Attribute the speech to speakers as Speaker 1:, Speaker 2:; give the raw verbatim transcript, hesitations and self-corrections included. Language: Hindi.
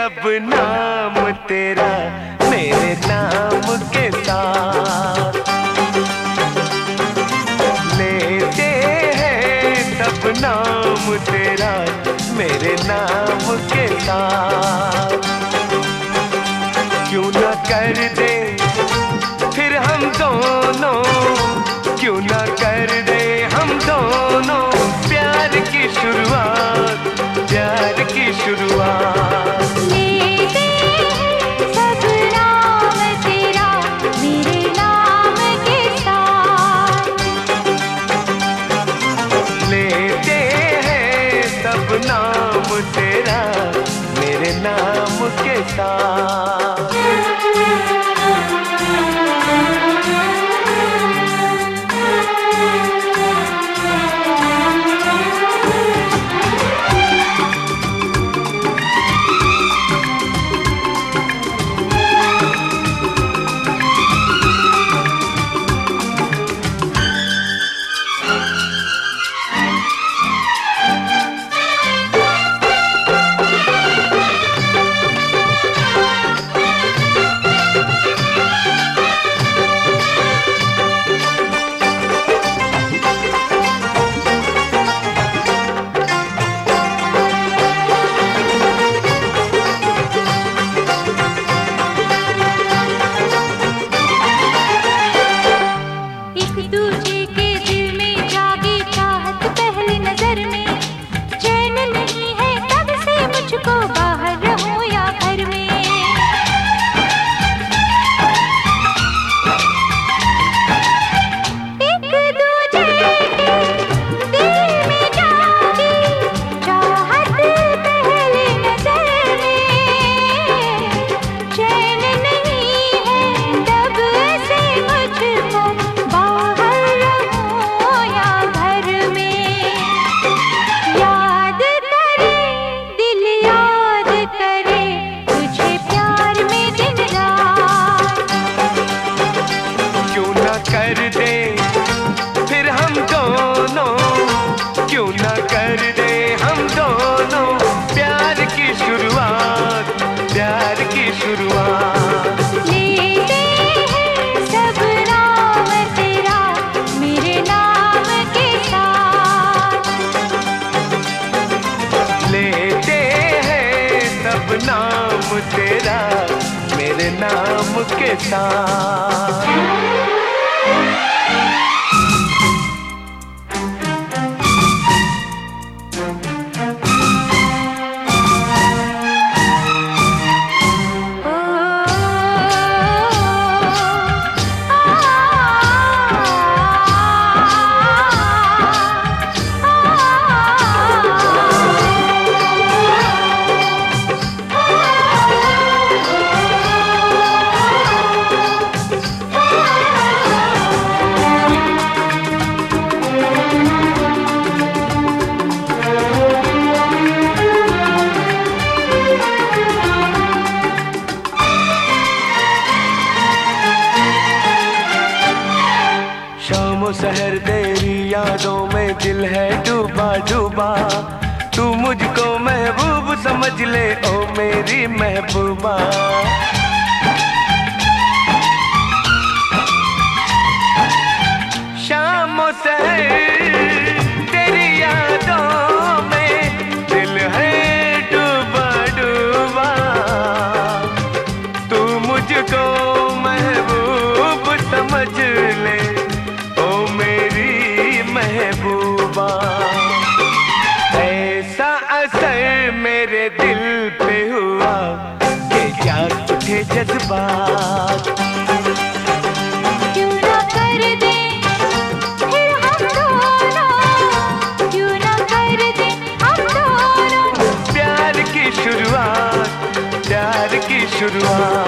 Speaker 1: सब नाम तेरा मेरे नाम के साथ, लेते हैं सब नाम तेरा मेरे नाम के साथ। क्यों ना कर दे फिर हम दोनों, क्यों ना कर दे हम दोनों प्यार की शुरुआत, प्यार की शुरुआत।
Speaker 2: लेते सब नाम तेरा मेरे नाम के साथ,
Speaker 1: लेते हैं सब नाम तेरा मेरे नाम के साथ। कर दे फिर हम दोनों, क्यों ना कर दे हम दोनों प्यार की शुरुआत, प्यार की शुरुआत।
Speaker 2: लेते हैं सब नाम तेरा मेरे नाम के साथ,
Speaker 1: लेते हैं सब नाम तेरा मेरे नाम के साथ। शहर तेरी यादों में दिल है डूबा डूबा, तू मुझको महबूब समझ ले ओ मेरी महबूबा। शामों शहर तेरी यादों में दिल है डूबा डूबा, तू मुझको महबूब समझ ले महबूबा। ऐसा असर मेरे दिल पे हुआ कि क्या उठे जज्बात।
Speaker 2: क्यों ना कर दे फिर हम दोनों, क्यों ना कर दे हम दोनों
Speaker 1: प्यार की शुरुआत, प्यार की शुरुआत।